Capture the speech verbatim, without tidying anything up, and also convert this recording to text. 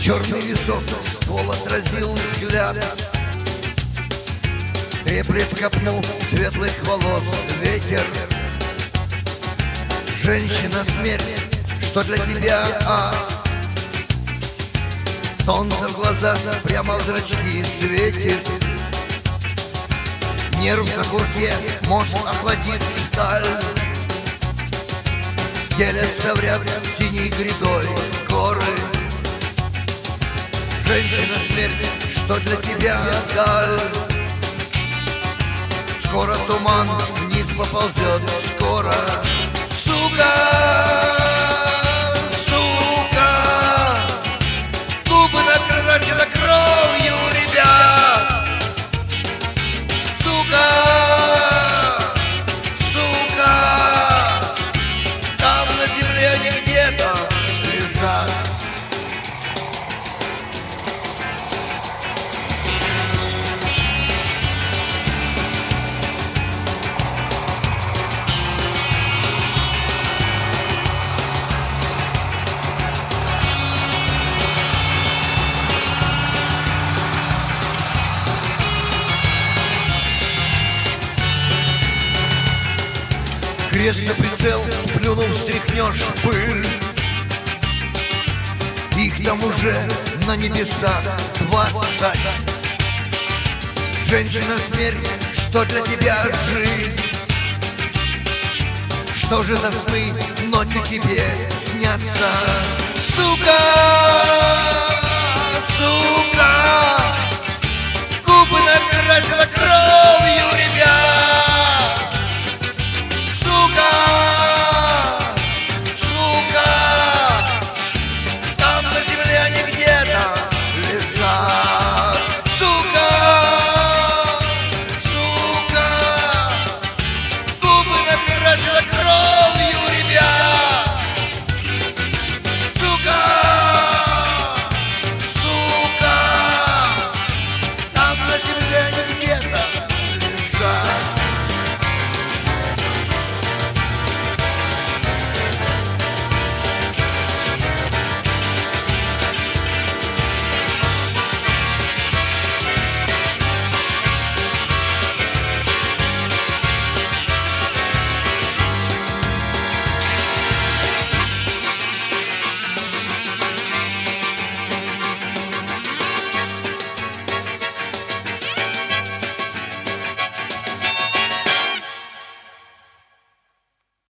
Черный висок, ствол отразил взгляд. Реплет копнул светлых волос ветер. Женщина смерть, что для тебя ад. Солнце в глаза, прямо в зрачки светит. Нерв на курке, мозг охладит сталь. Делятся в ряд синей грядой горы. Женщина смерть, что для тебя даль. Скоро туман вниз поползет, скоро. Сука, сука, губы накрашены кровью, ребят. Сука, сука, там на земле они где-то лежат. Крест на прицел, плюнув, стряхнешь пыль. Их там уже на небесах двадцать. Женщина смерть, что для тебя жизнь? Что же за сны ночью тебе снятся? Сука!